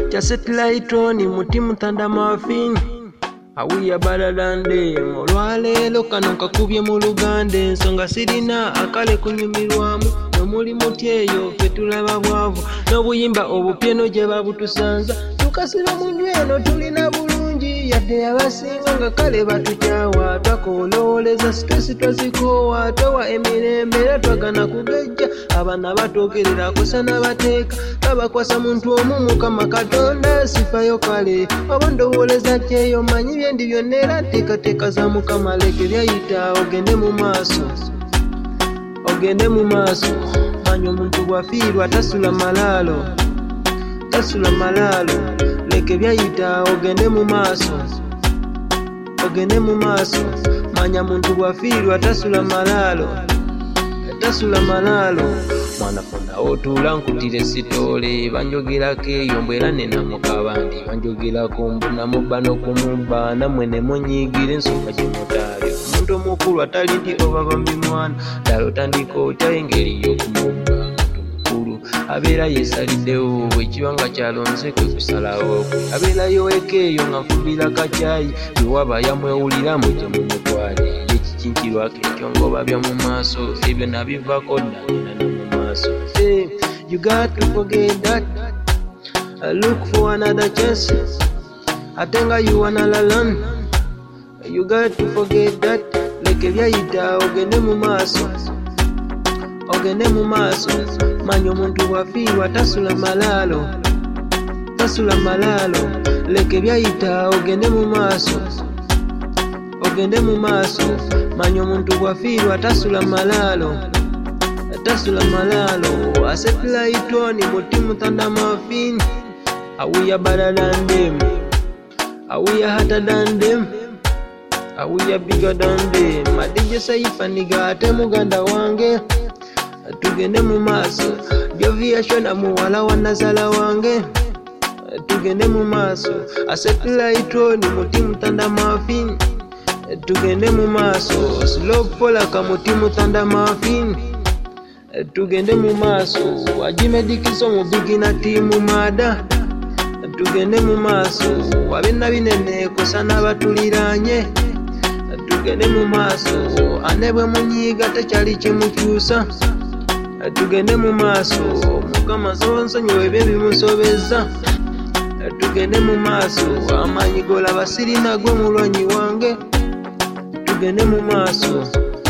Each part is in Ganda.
Cha satellite on mutimu tanda mafini awiya balalande olwaleero kano kakubye mu Luganda ensonga sirina akale kunyumirwamu nomuli mutyeyo ffe tulaba bwavu n'obuyimba obupyeno gye babutusanza tukasiba mu nyweno tulina bulungi yadde abasinga nga kale batukyawa twakoolooleza stress twazikoowa towa emirembe era twagana kugejja abaana batoogerera kusana bateeka babakwasa muntu omu Mukama Katonda sifayo kale oba ndowooleza kyeyo manyi byendi byonna era teekateeka za Mukama leke byayita ogende mu maaso manya omuntu bwafiirwa tasula malaalo leke byayita ogende mu maaso manya muntu bwafiirwa tasula malaalo mwana funa otuula nkutire sitole banjogerako eyo mbwera nena mukabandi banjogerako mbuna mubba n'okumubba namwe ne munyiigira ensonga gye mutaali omuntu omukulu atali nti oba bambi mwana ddala otandika otya engeri y'okumubba omuntu mukulu abeera yeesaliddewo bwekiba nga kyalonze kwe kusalawo abeerayo eka eyo nga nfubira kacyayi bwe waba yamwewuliramu gye mumutwale ekikinkirwako ekyo ng'oba bya mu maaso ebyo nabivaako ddala mu maaso. Hey, you got to forget that. Look for another chance. I think you wanna learn. You got to forget that. Leke byayita ogende mu maaso manya omuntu bwafiirwa tasula malaalo leke byayita ogende mu maaso manya omuntu bwafiirwa tasula malaalo a satellite on mutimu tanda mafini awiya better than them awiya hotter than them awiya bigger than them madije Saifa niga ate muganda wange tugende mu maaso Jovia Shona muwala wa Nazala wange tugende mu maaso a satellite on mutimu tanda mafini tugende mu maaso slow pola ka mutimu tanda mafini tugende mu maaso agimedikiso mu bigina tiimu maada tugende mu maaso abenna binene kosana batuliranye tugende mu maaso ane bwe munyiiga tekyali kimukyusa tugende mu maaso Mukama nsonyiwa ebyo bimusobeza tugende mu maaso amaanyi golaba sirina gwe mulwanyi wange tugende mu maaso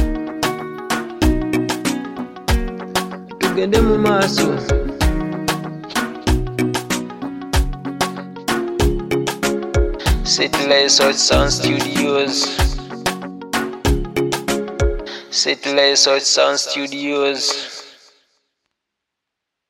Satellite Sound Studios